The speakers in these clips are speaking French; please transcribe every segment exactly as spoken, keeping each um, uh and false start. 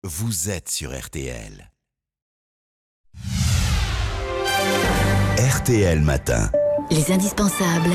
vous êtes sur R T L. R T L Matin. Les indispensables.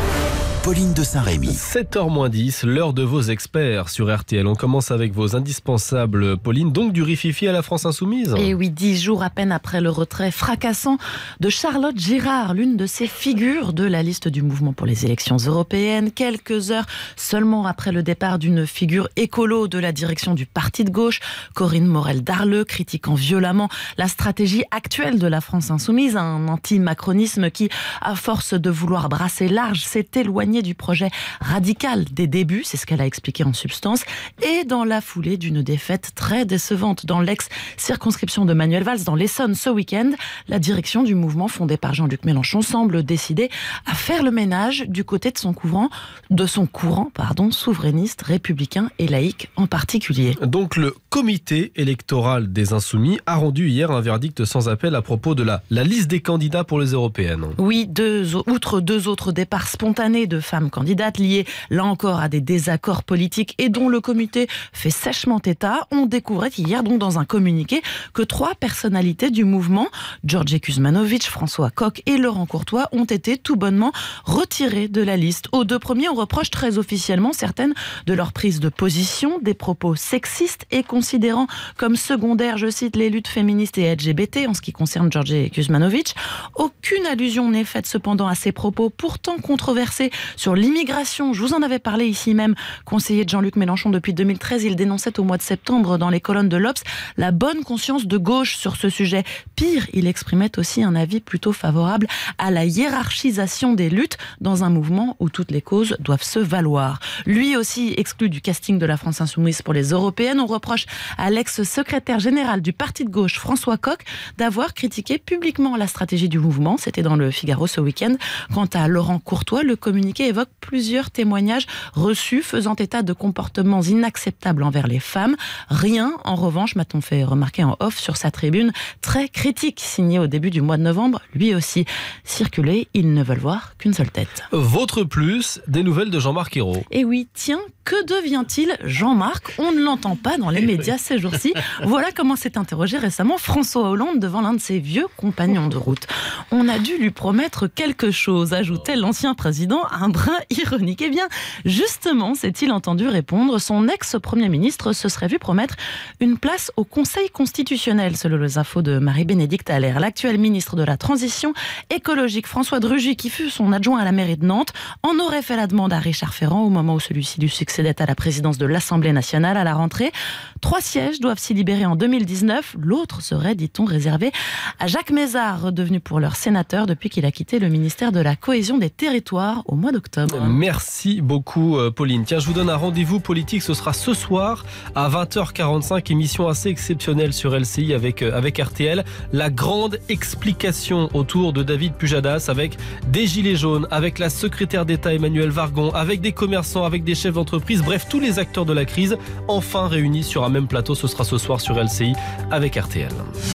Pauline de Saint-Rémy. sept heures moins dix, l'heure de vos experts sur R T L. On commence avec vos indispensables, Pauline, donc du rififi à la France Insoumise. Et oui, dix jours à peine après le retrait fracassant de Charlotte Girard, l'une de ces figures de la liste du mouvement pour les élections européennes. Quelques heures seulement après le départ d'une figure écolo de la direction du parti de gauche, Corinne Morel-Darleux, critiquant violemment la stratégie actuelle de la France Insoumise, un anti-macronisme qui, à force de vouloir brasser large, s'est éloigné du projet radical des débuts, c'est ce qu'elle a expliqué en substance, et dans la foulée d'une défaite très décevante dans l'ex-circonscription de Manuel Valls dans l'Essonne ce week-end, la direction du mouvement fondé par Jean-Luc Mélenchon semble décidée à faire le ménage du côté de son courant, de son courant pardon, souverainiste, républicain et laïque en particulier. Donc le comité électoral des Insoumis a rendu hier un verdict sans appel à propos de la, la liste des candidats pour les européennes. Oui, deux, outre deux autres départs spontanés de femmes candidates liées là encore à des désaccords politiques et dont le comité fait sèchement état, on découvrait hier donc dans un communiqué que trois personnalités du mouvement, Georges Kuzmanovic, François Coq et Laurent Courtois, ont été tout bonnement retirés de la liste. Aux deux premiers, on reproche très officiellement certaines de leurs prises de position, des propos sexistes et considérant comme secondaires, je cite, les luttes féministes et L G B T en ce qui concerne Georges Kuzmanovic. Aucune allusion n'est faite cependant à ces propos pourtant controversés sur l'immigration. Je vous en avais parlé ici même. Conseiller de Jean-Luc Mélenchon depuis deux mille treize, il dénonçait au mois de septembre dans les colonnes de l'Obs la bonne conscience de gauche sur ce sujet. Pire, il exprimait aussi un avis plutôt favorable à la hiérarchisation des luttes dans un mouvement où toutes les causes doivent se valoir. Lui aussi exclu du casting de la France Insoumise pour les européennes. On reproche à l'ex-secrétaire général du parti de gauche, François Coq, d'avoir critiqué publiquement la stratégie du mouvement. C'était dans le Figaro ce week-end. Quant à Laurent Courtois, le communiqué évoque plusieurs témoignages reçus faisant état de comportements inacceptables envers les femmes. Rien, en revanche, m'a-t-on fait remarquer en off sur sa tribune très critique, signée au début du mois de novembre, lui aussi. Circuler, ils ne veulent voir qu'une seule tête. Votre plus, des nouvelles de Jean-Marc Ayrault. Et oui, tiens, que devient-il Jean-Marc? On ne l'entend pas dans les médias ces jours-ci. Voilà comment s'est interrogé récemment François Hollande devant l'un de ses vieux compagnons de route. On a dû lui promettre quelque chose, ajoutait l'ancien président, un brin ironique. Eh bien, justement, s'est-il entendu répondre, son ex-premier ministre se serait vu promettre une place au Conseil constitutionnel, selon les infos de Marie-Bénédicte Allaire. L'actuel ministre de la Transition écologique, François de Rugy, qui fut son adjoint à la mairie de Nantes, en aurait fait la demande à Richard Ferrand au moment où celui-ci lui succédait à la présidence de l'Assemblée nationale à la rentrée. Trois sièges doivent s'y libérer en deux mille dix-neuf. L'autre serait, dit-on, réservé à Jacques Mézard, redevenu pour l'heure sénateur depuis qu'il a quitté le ministère de la Cohésion des Territoires au mois d'octobre. Merci beaucoup, Pauline. Tiens, je vous donne un rendez-vous politique. Ce sera ce soir à vingt heures quarante-cinq. Émission assez exceptionnelle sur L C I avec, avec R T L. La grande explication autour de David Pujadas avec des gilets jaunes, avec la secrétaire d'État Emmanuelle Vargon, avec des commerçants, avec des chefs d'entreprise. Bref, tous les acteurs de la crise enfin réunis sur un même plateau. Ce sera ce soir sur L C I avec R T L.